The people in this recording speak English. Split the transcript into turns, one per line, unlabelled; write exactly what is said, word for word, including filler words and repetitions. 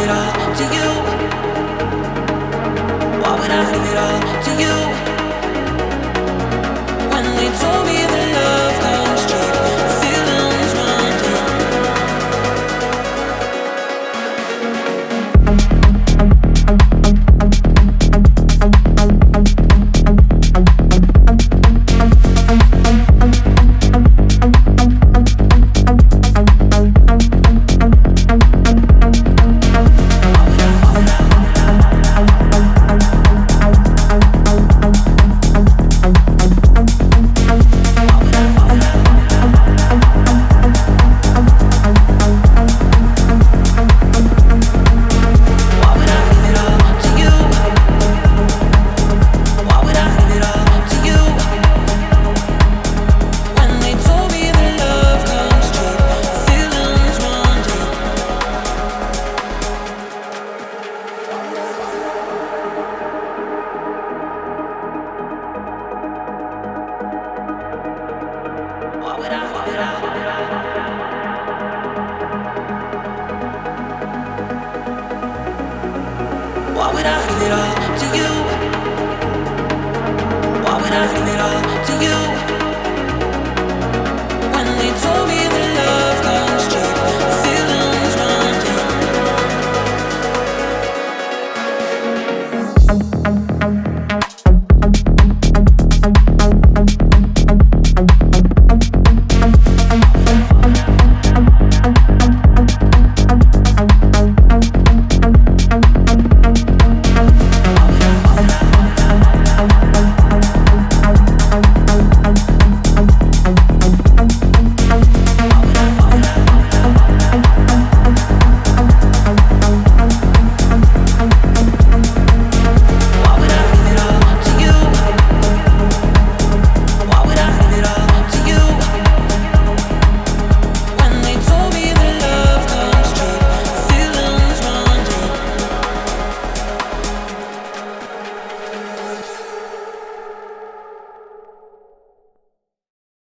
give it all to you? Why would I give it all to you? When they told me that love comes cheap, feelings run Why would I give it all to you? Why would I give it all to you?